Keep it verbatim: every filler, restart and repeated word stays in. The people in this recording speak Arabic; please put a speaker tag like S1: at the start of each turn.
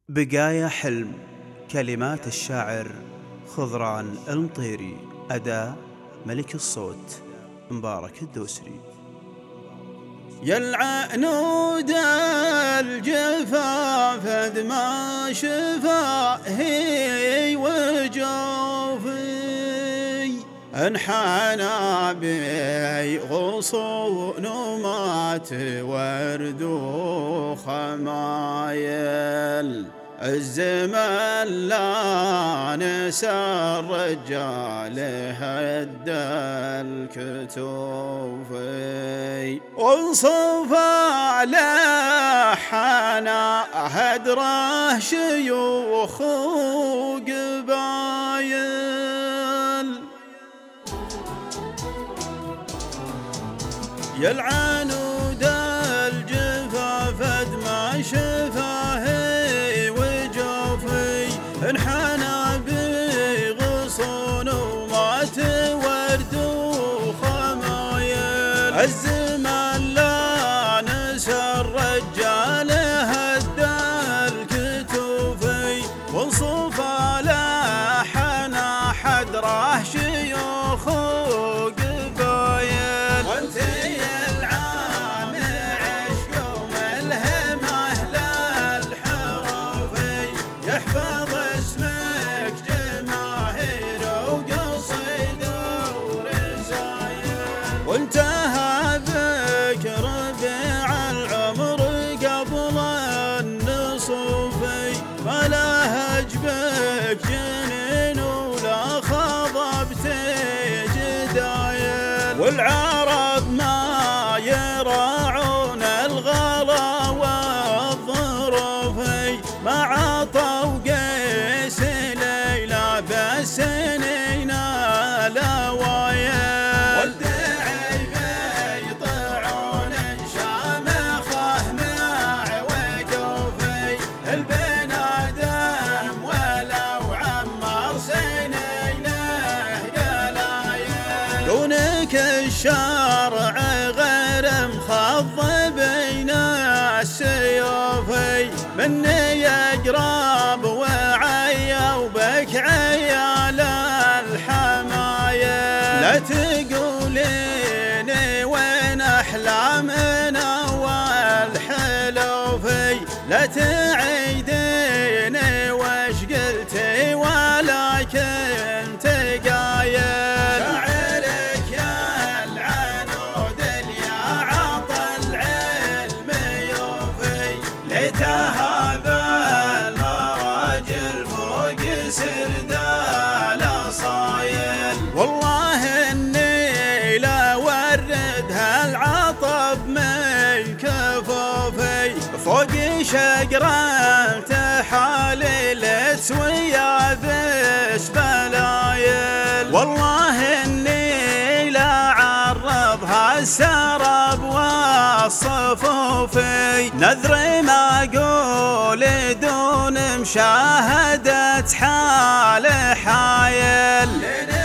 S1: بقايا حلم. كلمات الشاعر خضران المطيري. أداء ملك الصوت مبارك الدوسري.
S2: يا العنود الجفا فد ما شفا هي وجوفي انحنى بي غصون ومات ورد وخمايل الزمن لا نسى الرجال هد الكتوفي وانصف على حنا هدره شيوخ وقبايل يا العنود الجفا فد ما شفاه انحنى بغصون ومات ورد وخمايل الزمان لا نسى الرجال هد الكتوفي وانصف على حنا حدره شيوخ وقبايل وانت يا العام عشق وملهمه للحروفي يحفظ وانتهى ذكر بيع العمر قبل النصوفي ما لا هجبك جنين ولا خضبت جدايل والعرب ما يراعون الغلا والظروفي ما عطوا قيس ليلى بالسنين الاوايل كونك الشرع غير مخض بين السيوفي مني يقرب وعيا وبك عيال الحمايل لا تقوليني وين احلامنا والحلوفي لا تعيديني وش قلتي ولكن تقايل هذا المراجل فوق سردال صايل والله اني لا وردها العطب من كفوفي فوق شقرة تحاليل تسويا ذس بلايل والله اني لا عرضها السرب والصفوفي نذري ما اقول دون مشاهدة حال حايل